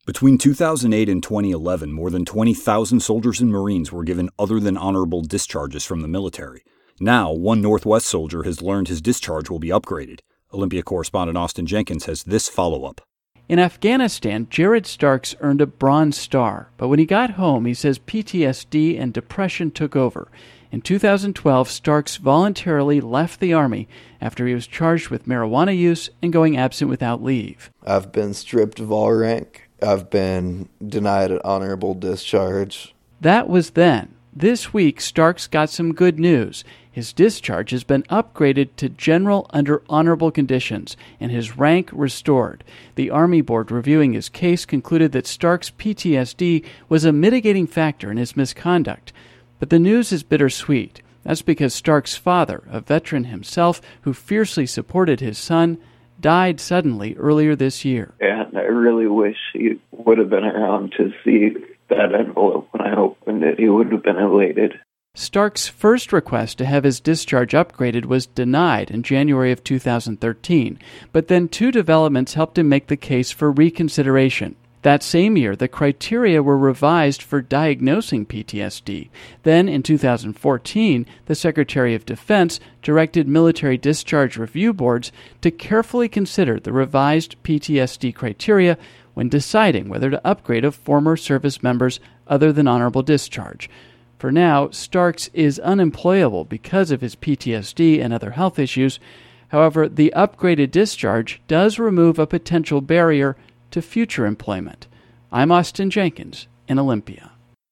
Between 2008 and 2011, more than 20,000 soldiers and Marines were given other than honorable discharges from the military. Now, one Northwest soldier has learned his discharge will be upgraded. Olympia correspondent Austin Jenkins has this follow-up. In Afghanistan, Jared Starks earned a Bronze Star, but when he got home, he says PTSD and depression took over. In 2012, Starks voluntarily left the Army after he was charged with marijuana use and going absent without leave. I've been stripped of all rank. I've been denied an honorable discharge. That was then. This week, Starks got some good news. His discharge has been upgraded to general under honorable conditions and his rank restored. The Army Board reviewing his case concluded that Starks' PTSD was a mitigating factor in his misconduct. But the news is bittersweet. That's because Starks' father, a veteran himself who fiercely supported his son, died suddenly earlier this year. And I really wish he would have been around to see that envelope when I opened it. He would have been elated. Starks' first request to have his discharge upgraded was denied in January of 2013, but then two developments helped him make the case for reconsideration. That same year, the criteria were revised for diagnosing PTSD. Then, in 2014, the Secretary of Defense directed military discharge review boards to carefully consider the revised PTSD criteria when deciding whether to upgrade a former service member's other than honorable discharge. For now, Starks is unemployable because of his PTSD and other health issues. However, the upgraded discharge does remove a potential barrier to future employment. I'm Austin Jenkins in Olympia.